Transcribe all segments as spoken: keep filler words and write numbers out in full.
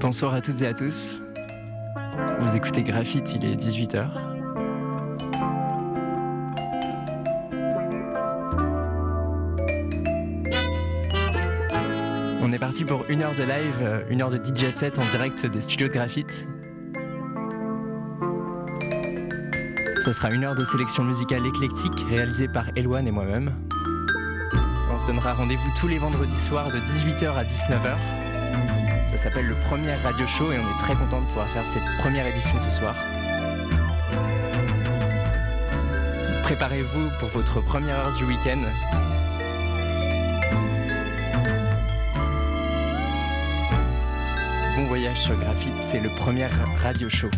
Bonsoir à toutes et à tous. Vous écoutez Graphite, il est dix-huit heures. On est parti pour une heure de live, une heure de D J set en direct des studios de Graphite. Ça sera une heure de sélection musicale éclectique réalisée par Eloane et moi-même. On se donnera rendez-vous tous les vendredis soirs de dix-huit heures à dix-neuf heures. Ça s'appelle le premier radio show et on est très content de pouvoir faire cette première édition ce soir. Préparez-vous pour votre première heure du week-end. Bon voyage sur Graphite, c'est le premier radio show.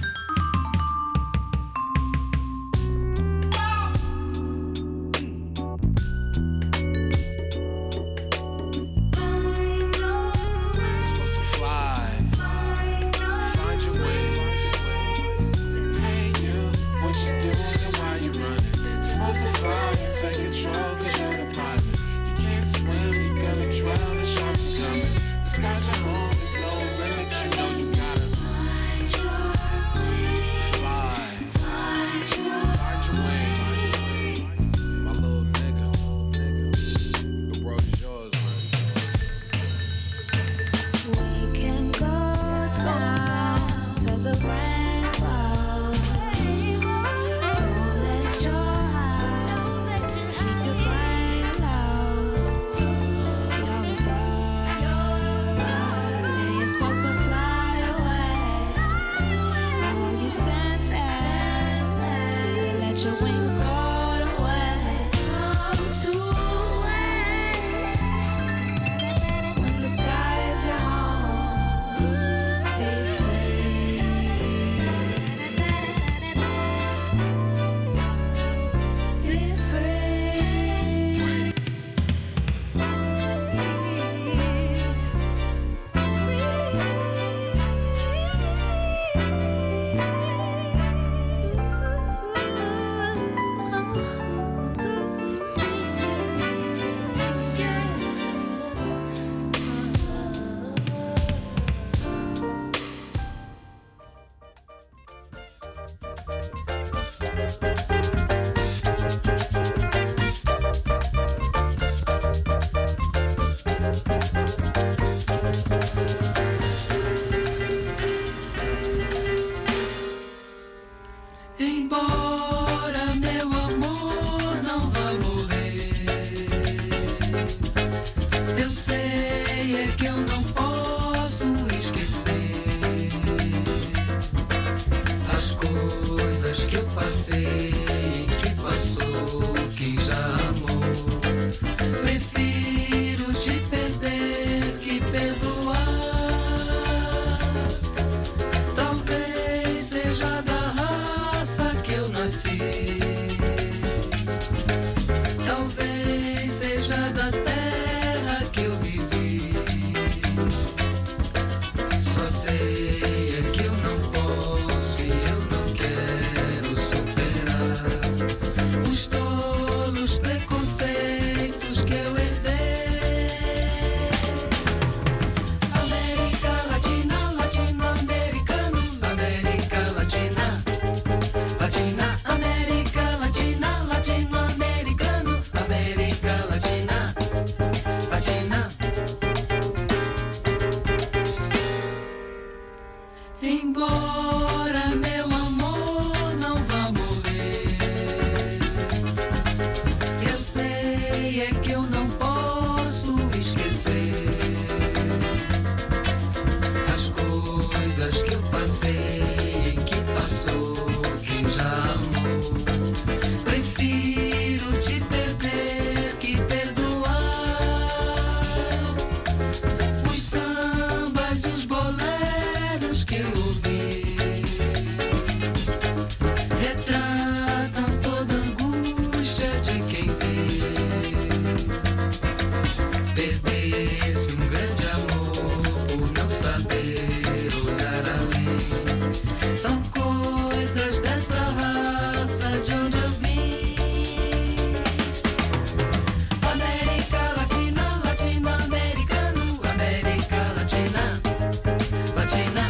Latina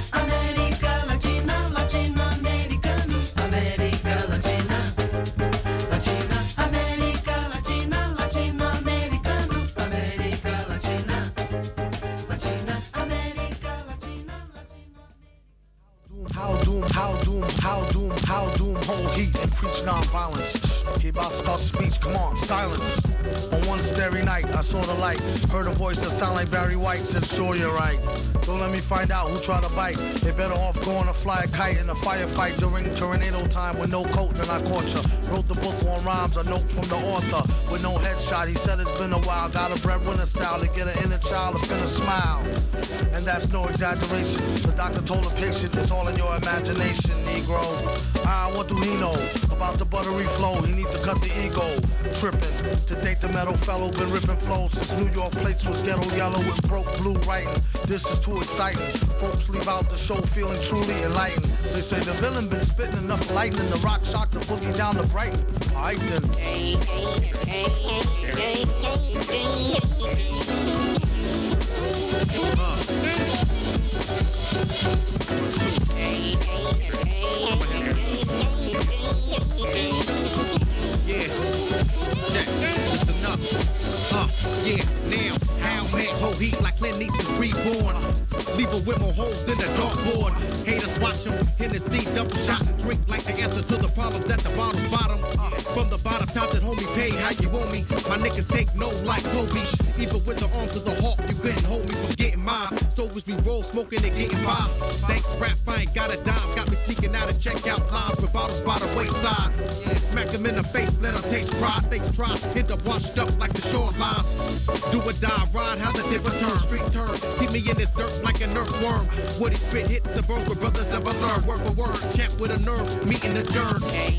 How doom, how doom, how doom, hold heat and preach non-violence. He about to start the speech, come on, silence. On one starry night, I saw the light. Heard a voice that sounded like Barry White, said sure you're right. Don't let me find out who tried to bite. They better off going to fly a kite in a firefight during tornado time with no coat than I caught ya. Wrote the book on rhymes, a note from the author with no headshot. He said it's been a while, got a breadwinner style to get an inner child to finna smile. And that's no exaggeration. The doctor told the patient it's all in your imagination, Negro. Ah, what do he know about the buttery flow? He need to cut the ego. Tripping to date the metal fellow, been ripping flows since New York plates was ghetto yellow with broke blue writing. This is too exciting. Folks leave out the show feeling truly enlightened. They say the villain been spitting enough lightning. The rock shocked the boogie down to Brighton. Alright then. Yeah, check, listen up. Uh, yeah, now, how man hold heat like Clint Eastwood's reborn. Leave a whip on holes than the dartboard. Haters watch him, Hennessy double shot and drink like the answer to the problems at the bottom's bottom. Uh, from the bottom top that homie pay how you owe me. My niggas take no like Kobe. Even with the arms of the hawk, you couldn't hold me from getting mine. Stovers we roll, smoking and getting by. Thanks rap, I ain't got a dime. Got me sneaking out of checkout lines with bottles by the wayside. Smack them in the face, let them taste pride. Fakes try, end up washed up like the shorelines. Do or die, ride how the tip return. Street turns, keep me in this dirt like an earthworm. Woody spit hits and bros where brothers ever learn. Word for word, champ with a nerve, meeting the germ.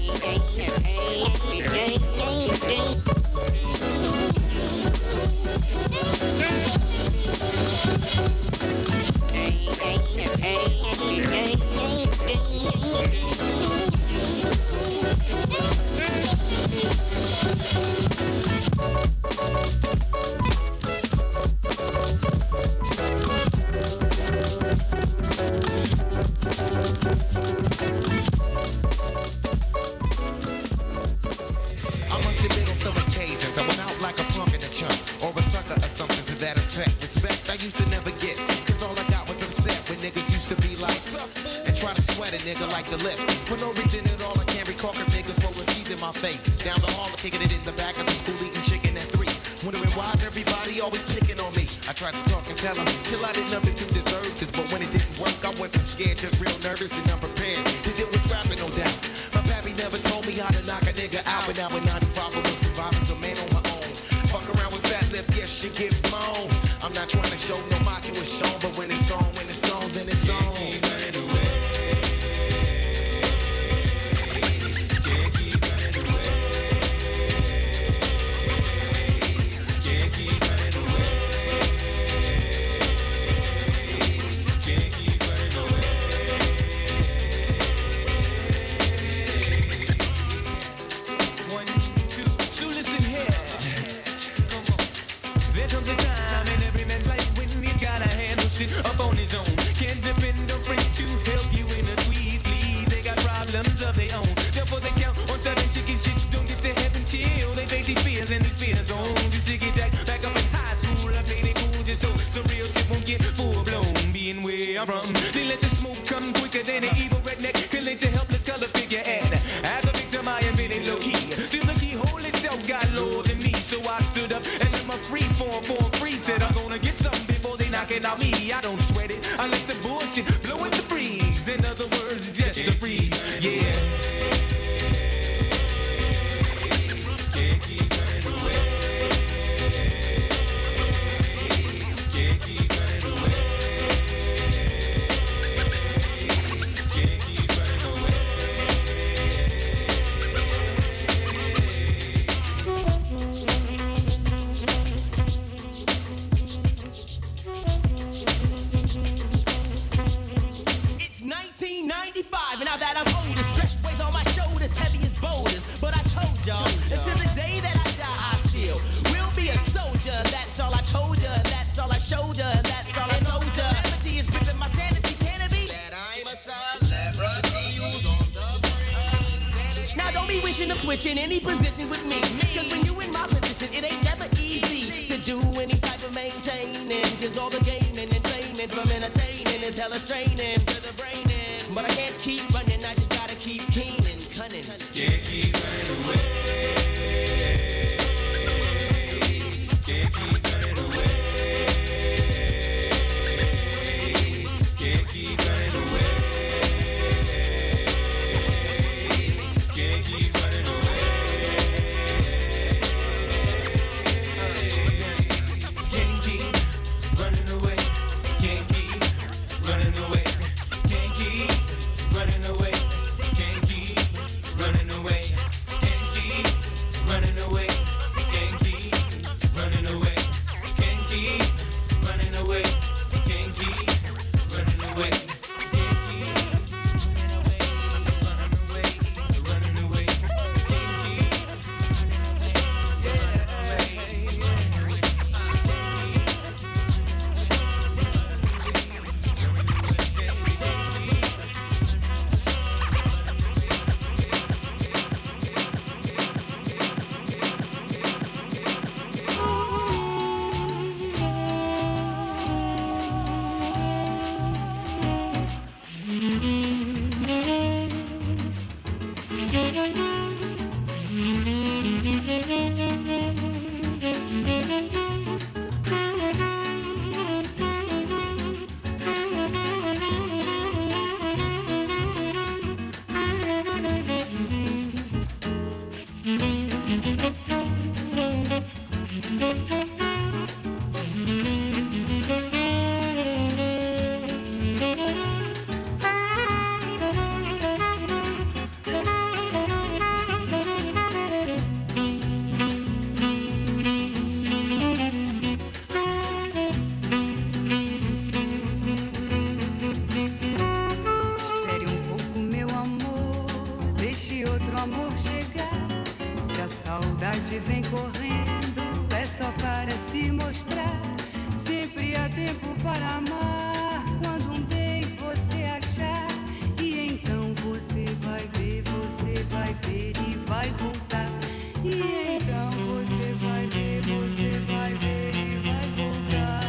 Switching any positions with me, cause when you in my position, it ain't never easy to do any type of maintaining, cause all the gaming and training from entertaining is hella straining to the brain, but I can't keep running tarde vem correndo, é só para se mostrar. Sempre há tempo para amar, quando um bem você achar. E então você vai ver, você vai ver e vai voltar. E então você vai ver, você vai ver e vai voltar.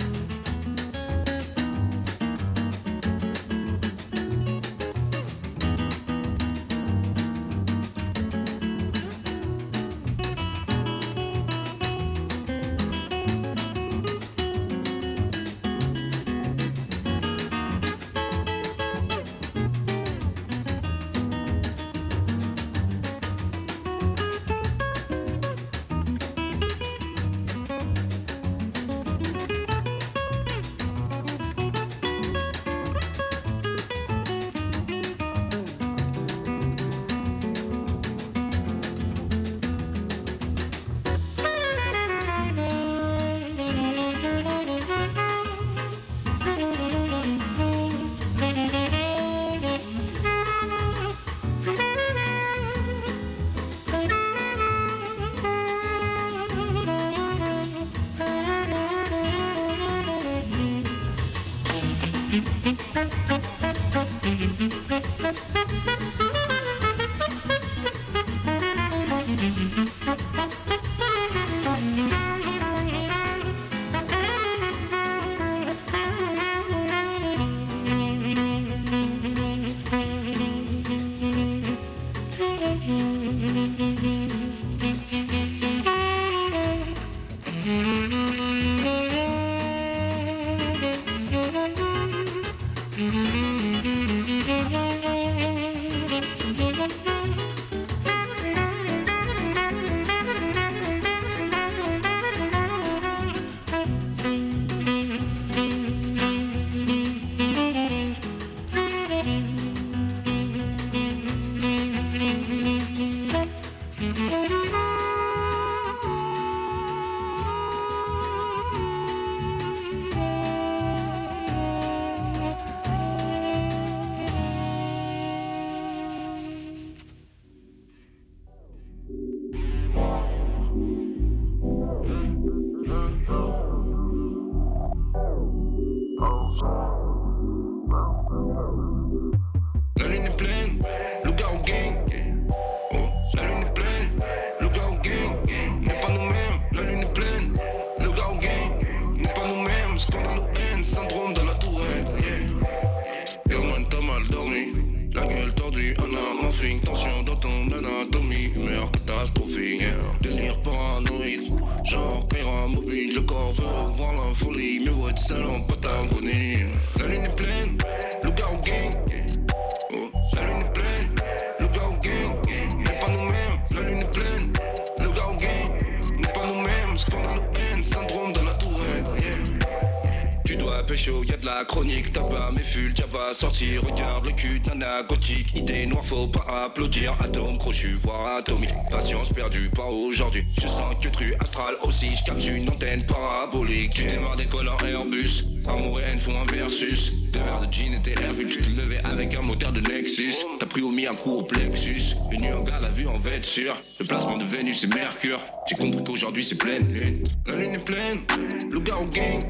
Sortir, regarde le cul de nana gothique. Idée noire, faut pas applaudir. Atome crochu, voire atomique. Patience perdue, pas aujourd'hui. Je sens que tru astral aussi. Je capte une antenne parabolique. Tu démarres des collants Airbus. Amour et haine font un versus. Deux verres de gin et tes Airbus. Tu te levais avec un moteur de Nexus. T'as pris au mi un coup au plexus. Une nuit en garde à vue en vêture. Le placement de Vénus et Mercure. J'ai compris qu'aujourd'hui c'est pleine lune. La lune est pleine, le gars au gang.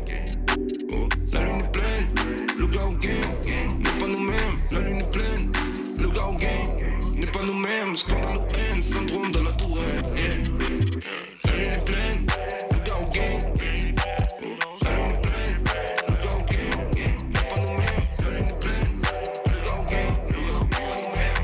Oh, la lune est pleine, le gars au gang. N'est pas nous-mêmes, la lune est pleine. Le gars au gang n'est pas nous-mêmes. Scandale ou haine, syndrome de la tourette. Yeah. La lune est pleine, le gars au gang. Oh, la lune est pleine, le gars au gang n'est pas nous-mêmes. La lune est pleine, le gars au gang n'est pas nous-mêmes.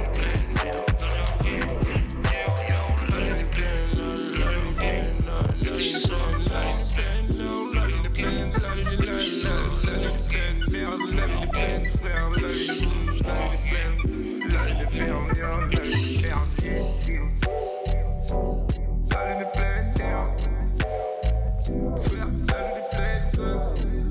La lune est pleine, la lune est pleine, la lune est pleine, la lune est pleine, la lune est pleine, la lune est pleine, merde, la lune est pleine, frère, la lune est pleine, la lune est pleine, la lune est pleine, la lune est pleine, la lune est pleine, frère, la lune est pleine,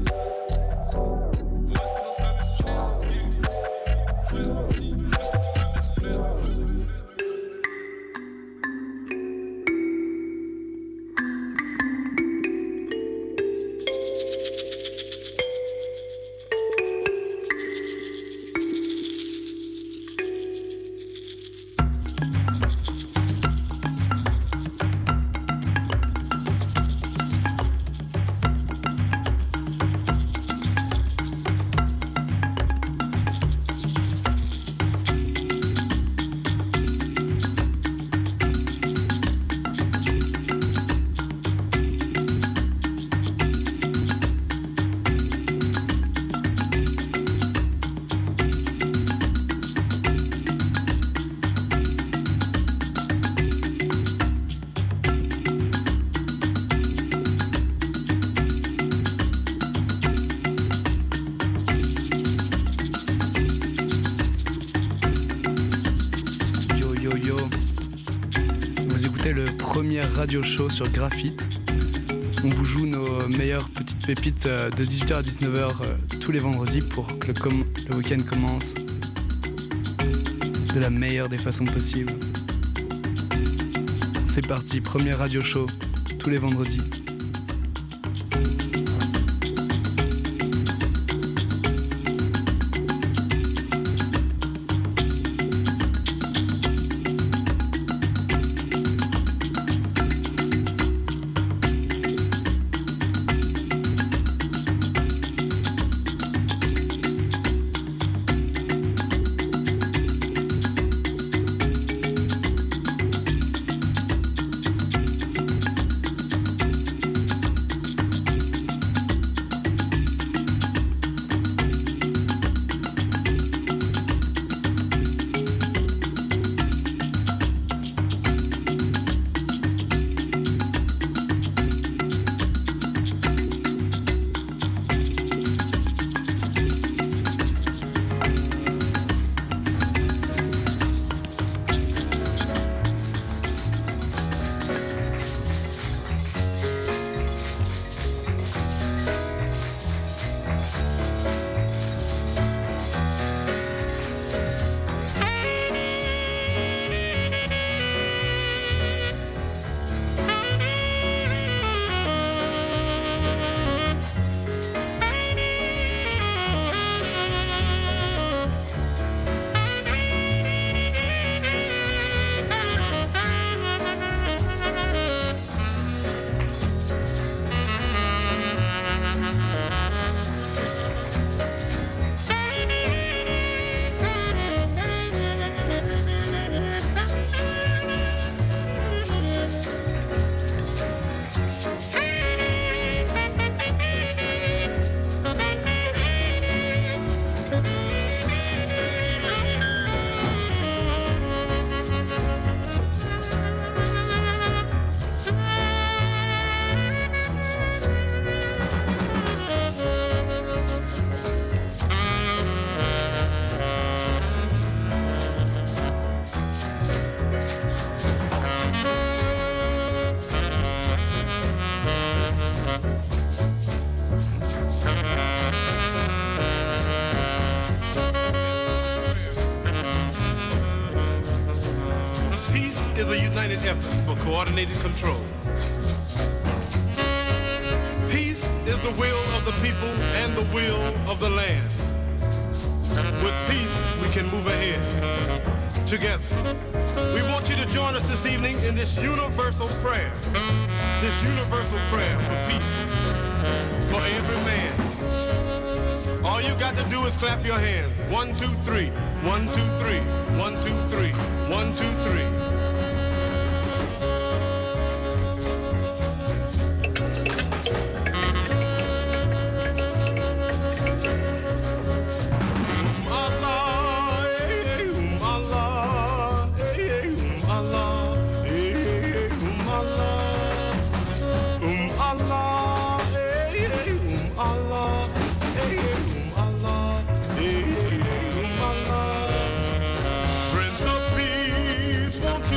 est le premier radio show sur Graphite. On vous joue nos meilleures petites pépites de dix-huit heures à dix-neuf heures tous les vendredis pour que le, com- le week-end commence de la meilleure des façons possibles. C'est parti, premier radio show tous les vendredis. Effort for coordinated control. Peace is the will of the people and the will of the land. With peace, we can move ahead together. We want you to join us this evening in this universal prayer. This universal prayer for peace for every man. All you got to do is clap your hands. One, two, three. One, two, three. One, two, three. One, two, three. Prince of Peace, won't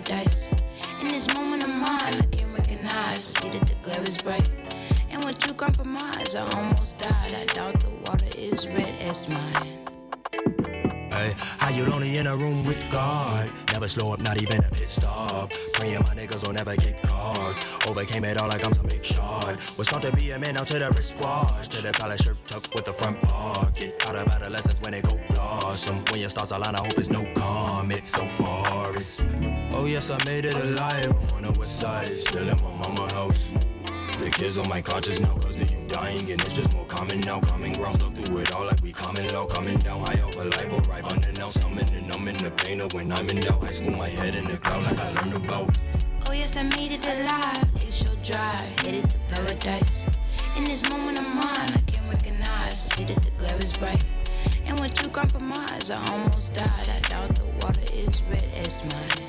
paradise. In this moment of mine, I can't recognize. See that the glare is bright. And with you compromise, I almost died. I doubt the water is red as mine. Hey, how you lonely in a room with God? Never slow up, not even a pit stop. Praying my niggas will never get caught. Overcame it all like I'm some big shot. Was taught to be a man out to the wristwatch. To the collar shirt tucked with the front pocket. Out of adolescence when it go blossom. When your stars align, I hope it's no comet. So far it's, oh yes, I made it alive. On the west side, still in my mama's house. The kids on my conscience now cause the youth dying and it's just more common now. Coming ground, stuck through it all like we coming low. Coming down high over life, arrive unannounced. I'm in and I'm in the pain of when I'm in doubt. High school, my head in the clouds like I learned about. Oh yes, I made it alive. It's so dry, headed to paradise. In this moment of mine, I can't recognize. See that the glare is bright. And with you compromise, I almost died. I doubt the water is red as mine.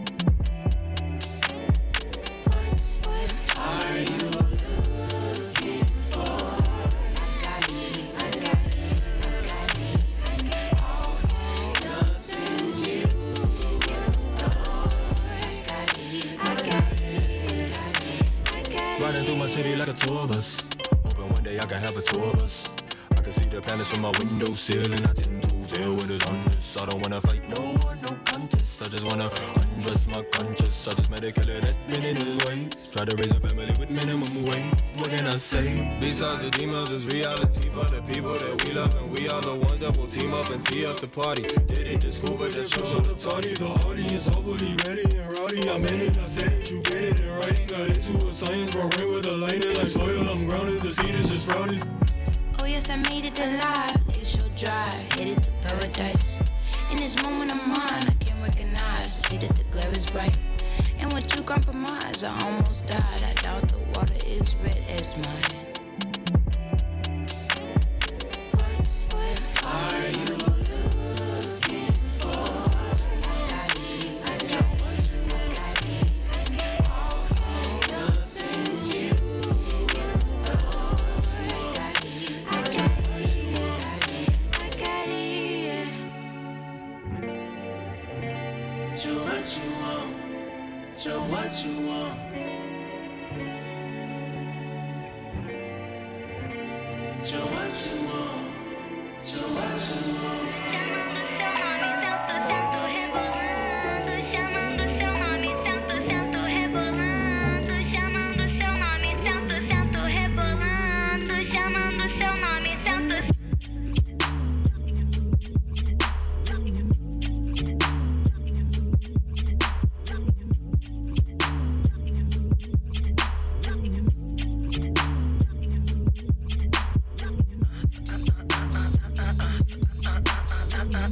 Are you looking for? I got it, I got it, I got it, I got it. All the things you, you know. I got it, I got it, I got it. Riding through my city like a tour bus. Hoping one day I can have a tour bus. I can see the planets from my windowsill and I tend to tell when it's on this. I don't wanna fight no one, no contest. I just wanna undress my conscience. I just met a killer that been in his ways. Try to raise a family with minimum wage. What can I say? Besides the demons, it's reality for the people that we love. And we are the ones that will team up and tee up the party. Did it to school, but that show showed up tardy. The audience hopefully ready and rowdy. I'm in it, I said it, you get it in writing. Got into a science, bro, rain with a lightning like soil. I'm grounded, the seed is just sprouted. Oh yes, I made it alive. It's so dry, headed to paradise. In this moment of mine, I can't recognize. See that the glare is bright. And with you compromise, I almost died. I doubt the water is red as mine. Are you looking for? I got it, I got it, I got it, I got it. All the things you, you know. I got it, I got it, I got it. So what you want? So what you want? So what you want? So what you want? Chamando seu nome, sento, sento, rebolando. Chamando seu nome, sento, sento, rebolando. Chamando seu nome, sento, sento, rebolando. Chamando seu nome, sento. Uh-uh.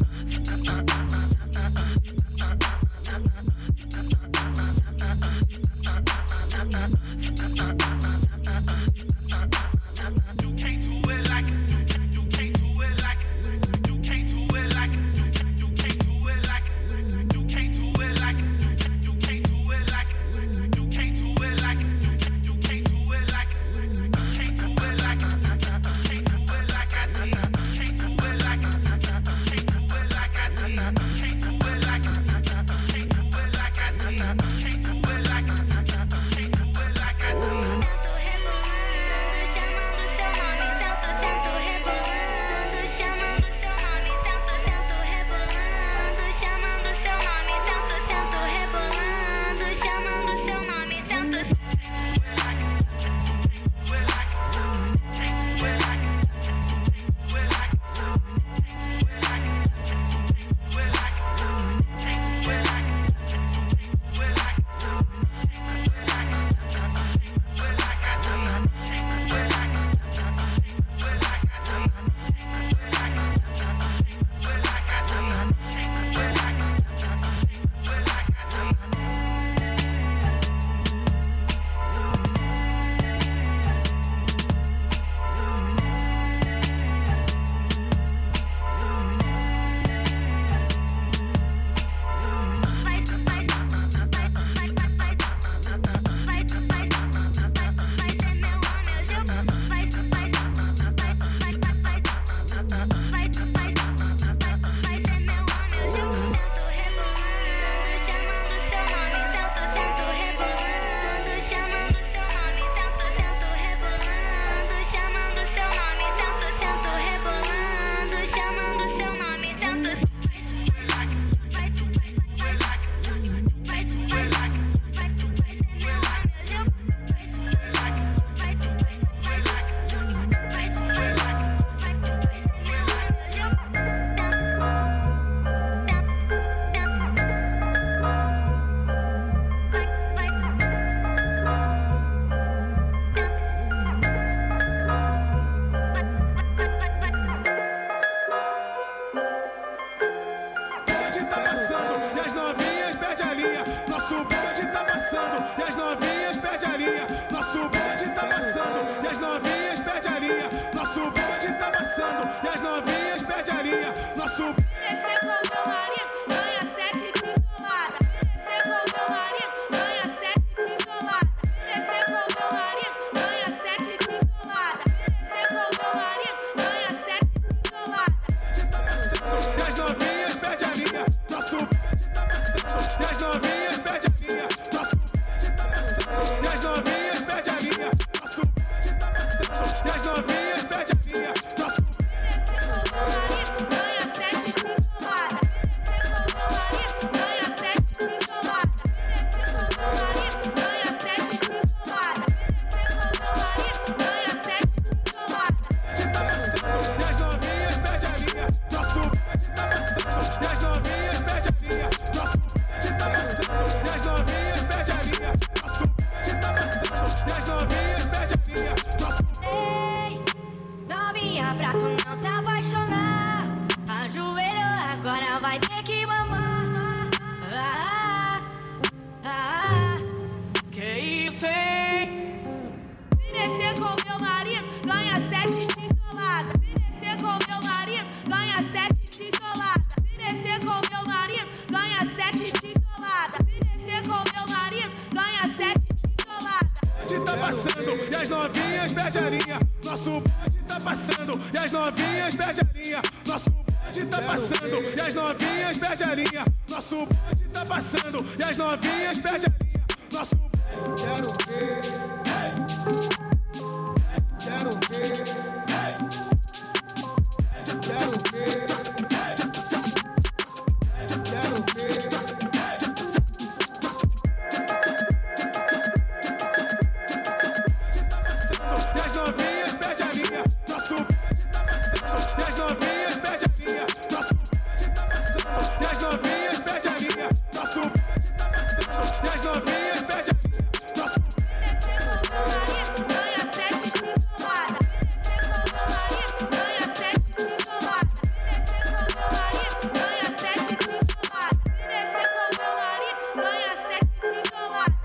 novinhas perde a linha. Nosso bonde tá passando e as novinhas perde a linha. Nosso bonde tá passando e as novinhas perde a linha. Nosso bonde tá passando e as novinhas perde a linha. Nosso bonde quero ver. Quero ver. Quero ver. Quero ver. E as novinhas perde a linha. Nosso bonde tá passando e as novinhas perde a linha. Nosso bonde tá passando e as novinhas perde a linha. Nosso bonde tá passando e as novinhas perde a linha. Nosso Ganha sete cincolada. Descer com meu marido, ganha sete cincolada. Descer com meu marido, ganha sete cincolada. Descer com meu marido, ganha sete cincolada.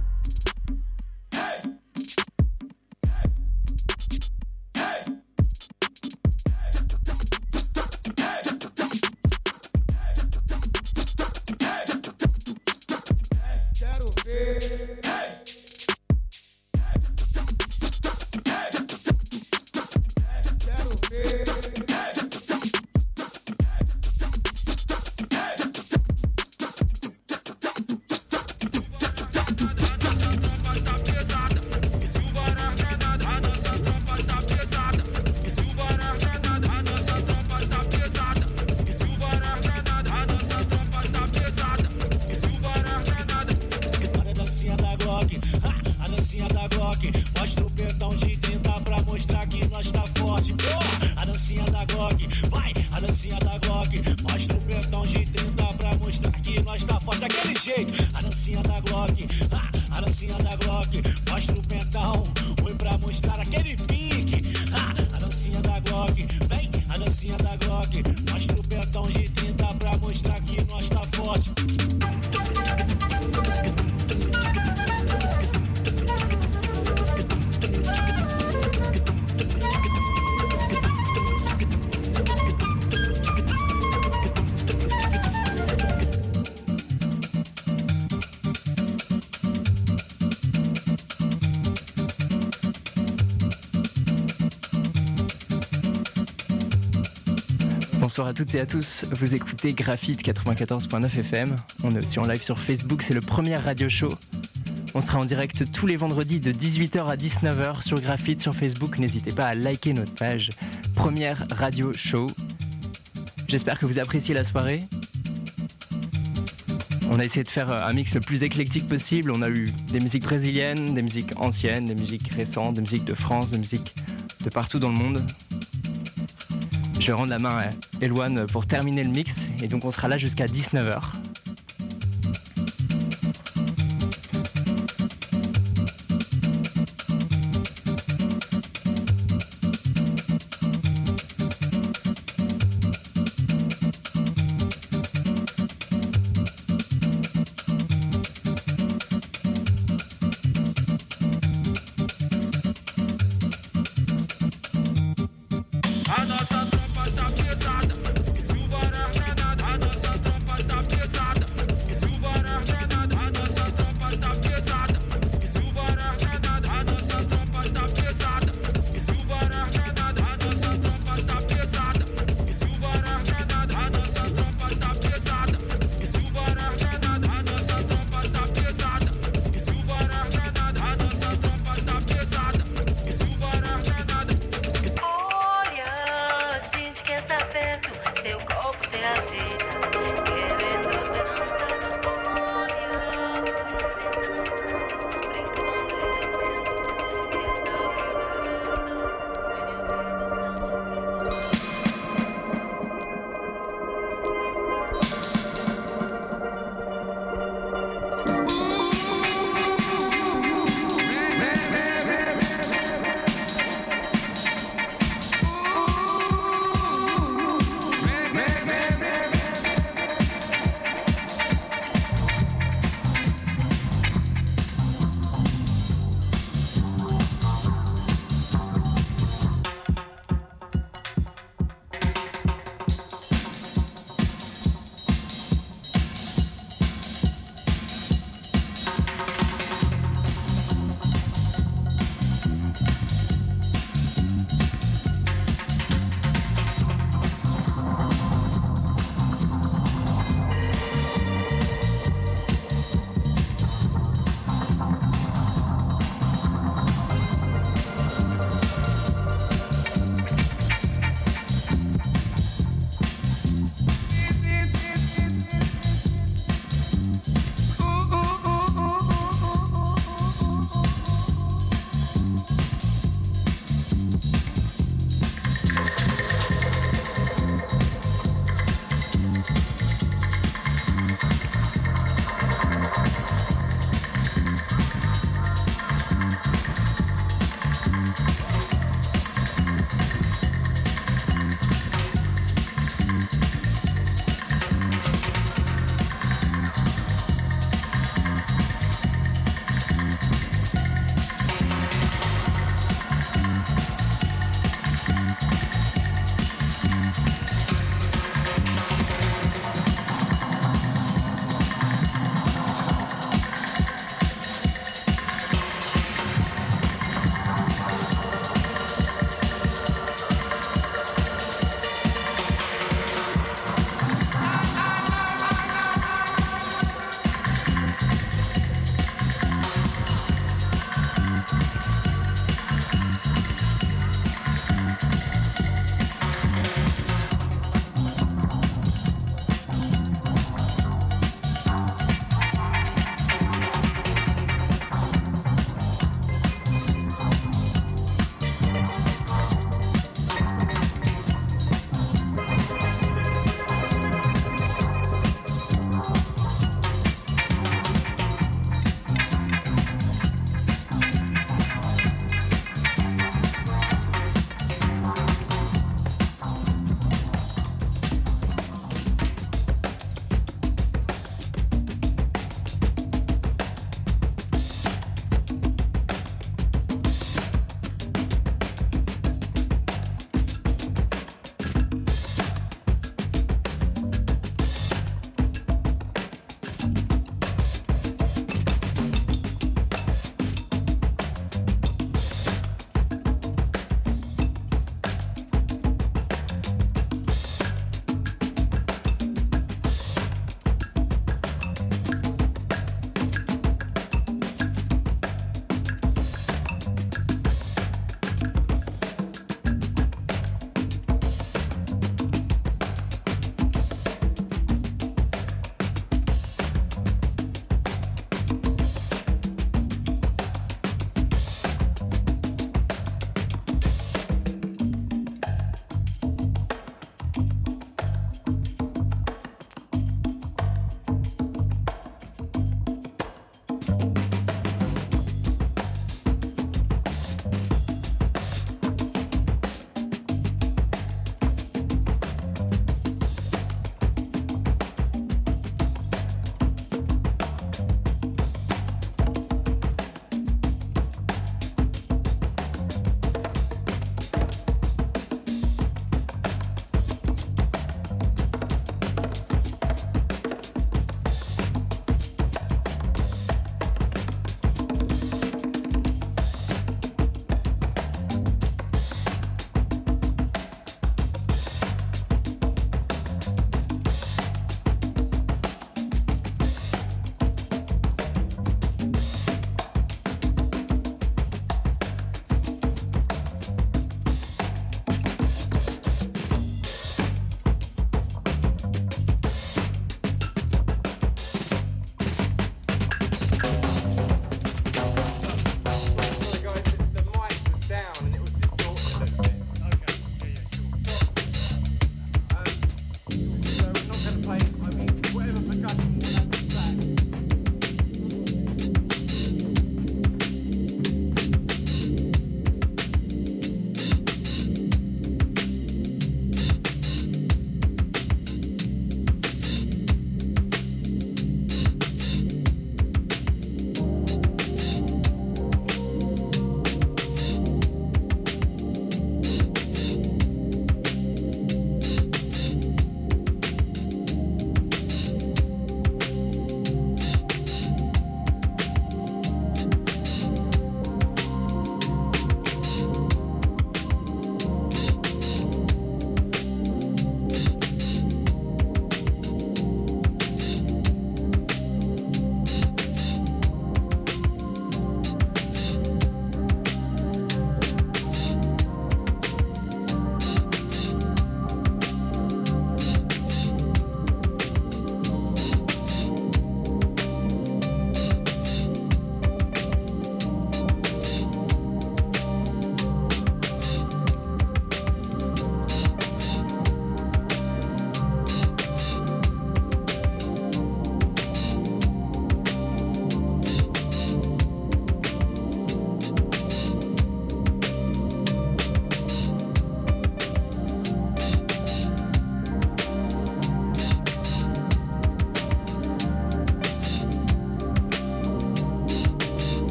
quero ver. Quero ver. Mostra o pentão de trinta pra mostrar que nós tá forte. Porra, a dancinha da Glock, vai, a dancinha da Glock. Mostra o pentão de trinta pra mostrar que nós tá forte. Daquele jeito, a dancinha da Glock, ah, a dancinha da Glock. Mostra o pentão, foi pra mostrar aquele pique. Ah, a dancinha da Glock, vem, a dancinha da Glock. Mostra o pentão de trinta pra mostrar que nós tá forte. Bonsoir à toutes et à tous, vous écoutez Graphite quatre-vingt-quatorze point neuf F M. On est aussi en live sur Facebook, c'est le premier radio show. On sera en direct tous les vendredis de dix-huit heures à dix-neuf heures sur Graphite sur Facebook. N'hésitez pas à liker notre page Première Radio Show. J'espère que vous appréciez la soirée. On a essayé de faire un mix le plus éclectique possible. On a eu des musiques brésiliennes, des musiques anciennes, des musiques récentes, des musiques de France, des musiques de partout dans le monde. Je vais rendre la main à Eloane pour terminer le mix et donc on sera là jusqu'à dix-neuf heures. A nossa tropa tá pesada, se o varar danado, a nossa tropa tá pesada.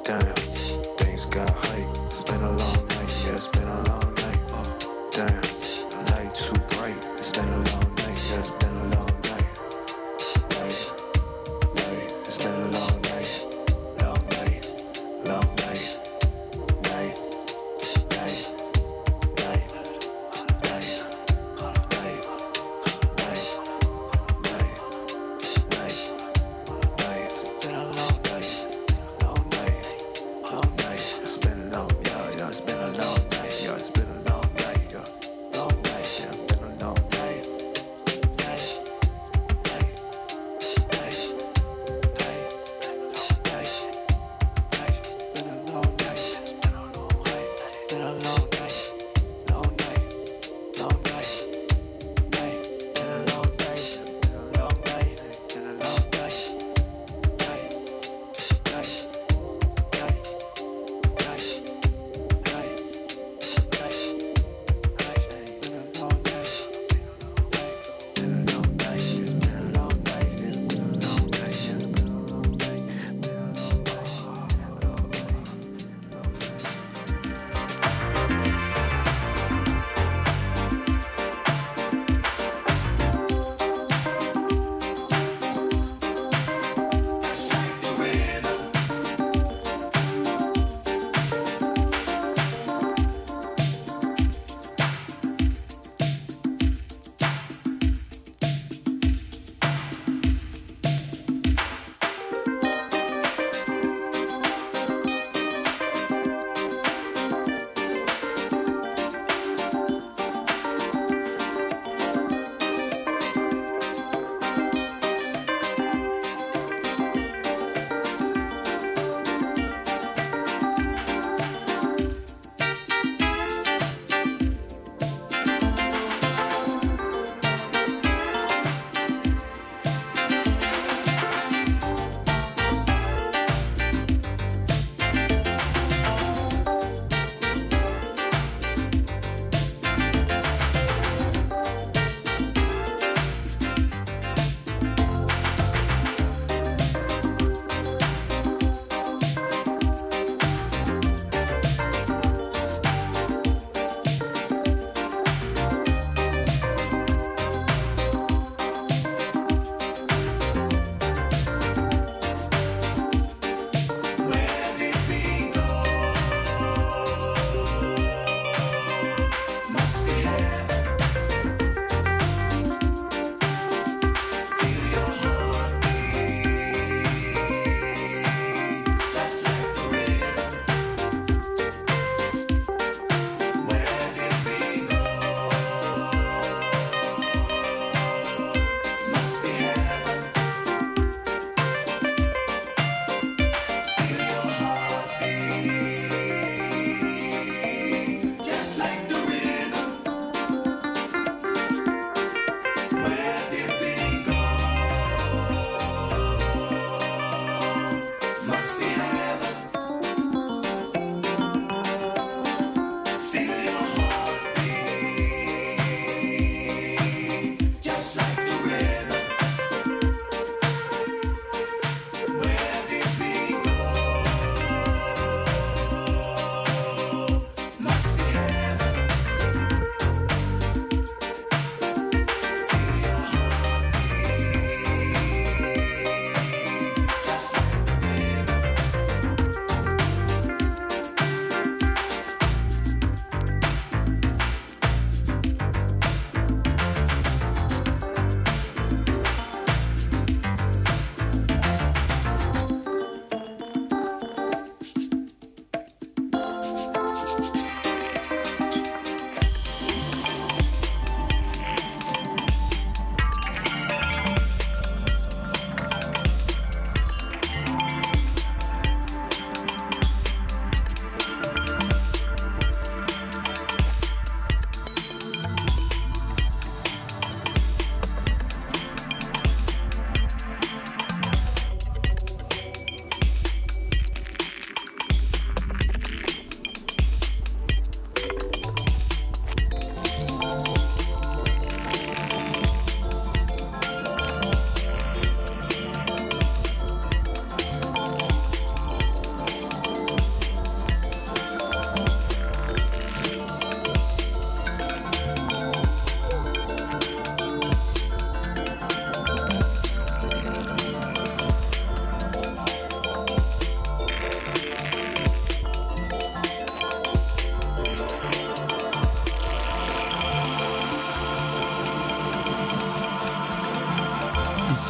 Damn, things got hype. It's been a long night, yeah, it's been a long night. Oh, damn, the light too bright. It's been a long night, yeah, it's been a long night. Night, night, it's been a long night. Long night, long night. Night, night, night, night, night, night, night, night, night. It's been a long night, long night.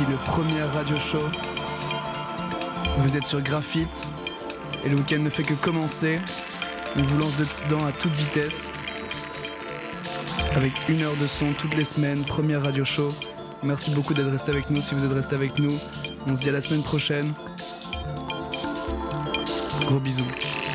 le premier radio show. Vous êtes sur Graphite et le week-end ne fait que commencer. On vous lance dedans à toute vitesse avec une heure de son toutes les semaines, première radio show. Merci beaucoup d'être resté avec nous. Si vous êtes resté avec nous, on se dit à la semaine prochaine. Gros bisous.